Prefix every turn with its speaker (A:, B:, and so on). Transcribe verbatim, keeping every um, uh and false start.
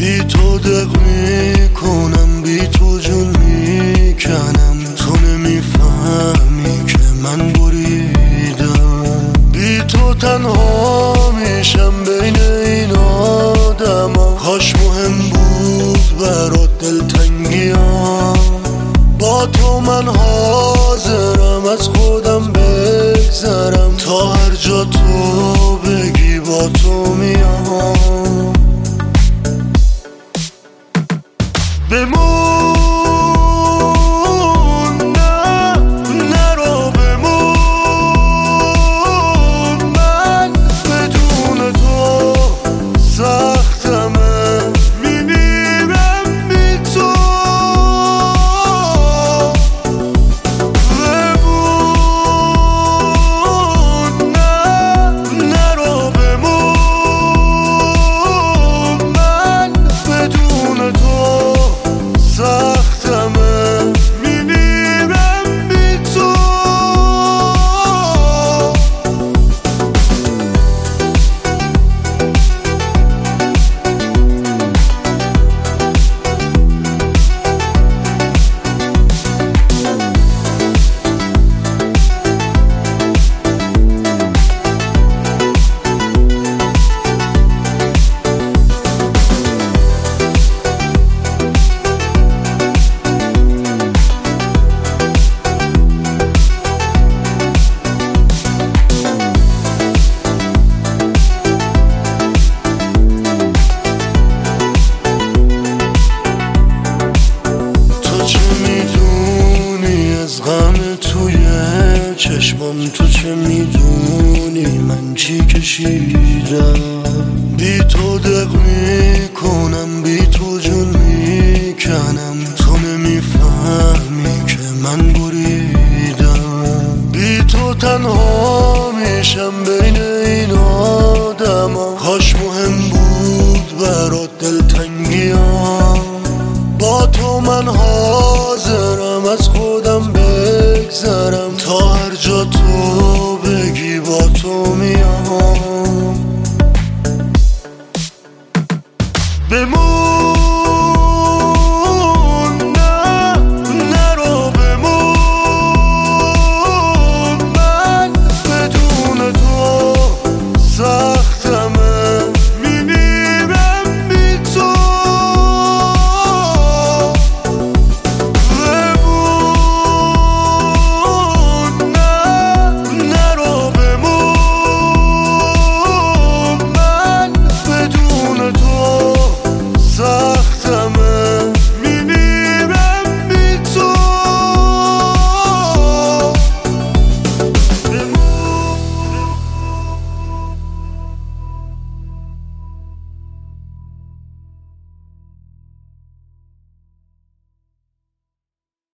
A: بی تو دق میکنم، بی تو جون میکنم. تو نمیفهمی که من بریدم، بی تو تنها میشم بین این آدم ها. کاش مهم بود برات دلتنگیام، با تو من حاضرم از خودم بگذرم. تا هر جا تو بگی با تو میام. بمون نه نرو، بمون. من بدون تو سختمه، میمیرم بی تو. بمون نه نرو، بمون. من بدون تو سختمه، میمیرم بی تو. چشمام تو چه میدونی من چی کشیدم؟ بی تو دق میکنم، بی تو جون میکنم. تو نمیفهمی که من بریدم، بی تو تنها میشم بین این آدم ها. کاش مهم بود برات دلتنگیام، با تو من حاضرم از خودم بگذرم. تا هر جا تو بگی با تو میام. بمون